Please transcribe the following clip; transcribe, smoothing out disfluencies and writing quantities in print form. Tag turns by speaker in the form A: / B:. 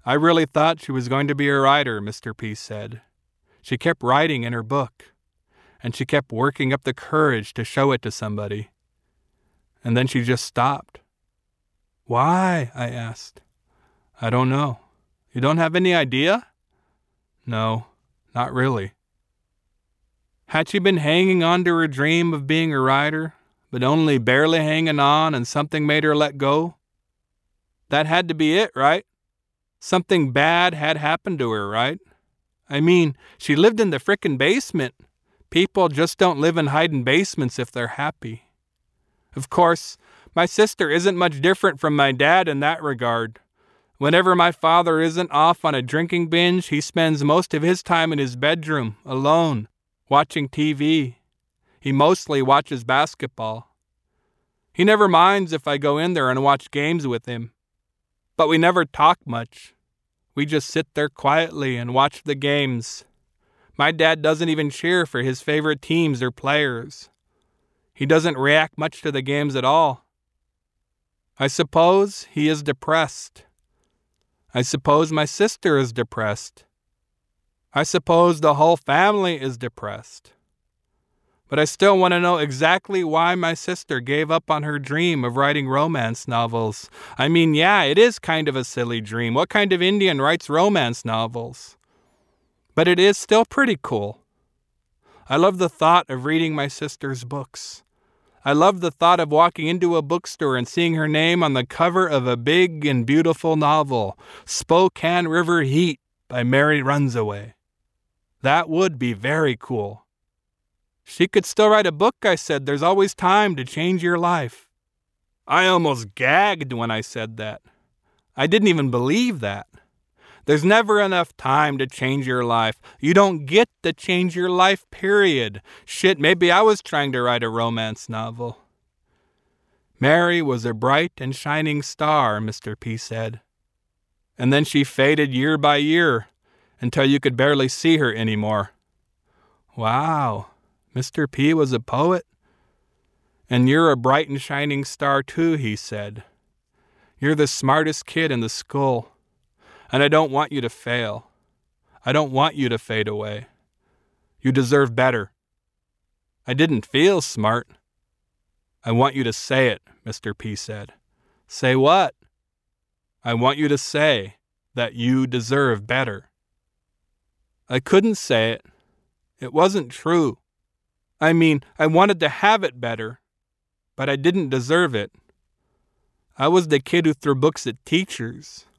A: I really thought she was going to be a writer, Mr. P said. She kept writing in her book, and she kept working up the courage to show it to somebody. And then she just stopped. Why? I asked. I don't know. You don't have any idea? No, not really. Had she been hanging on to her dream of being a writer, but only barely hanging on and something made her let go? That had to be it, right? Something bad had happened to her, right? I mean, she lived in the frickin' basement. People just don't live in hiding basements if they're happy. Of course, my sister isn't much different from my dad in that regard. Whenever my father isn't off on a drinking binge, he spends most of his time in his bedroom, alone, watching TV. He mostly watches basketball. He never minds if I go in there and watch games with him. But we never talk much. We just sit there quietly and watch the games. My dad doesn't even cheer for his favorite teams or players. He doesn't react much to the games at all. I suppose he is depressed. I suppose my sister is depressed. I suppose the whole family is depressed. But I still want to know exactly why my sister gave up on her dream of writing romance novels. I mean, yeah, it is kind of a silly dream. What kind of Indian writes romance novels? But it is still pretty cool. I love the thought of reading my sister's books. I love the thought of walking into a bookstore and seeing her name on the cover of a big and beautiful novel, Spokane River Heat by Mary Runsaway. That would be very cool. She could still write a book, I said. There's always time to change your life. I almost gagged when I said that. I didn't even believe that. There's never enough time to change your life. You don't get to change your life, period. Shit, maybe I was trying to write a romance novel. Mary was a bright and shining star, Mr. P said. And then she faded year by year until you could barely see her anymore. Wow, Mr. P was a poet? And you're a bright and shining star too, he said. You're the smartest kid in the school. And I don't want you to fail. I don't want you to fade away. You deserve better. I didn't feel smart. I want you to say it, Mr. P said. Say what? I want you to say that you deserve better. I couldn't say it. It wasn't true. I mean, I wanted to have it better, but I didn't deserve it. I was the kid who threw books at teachers.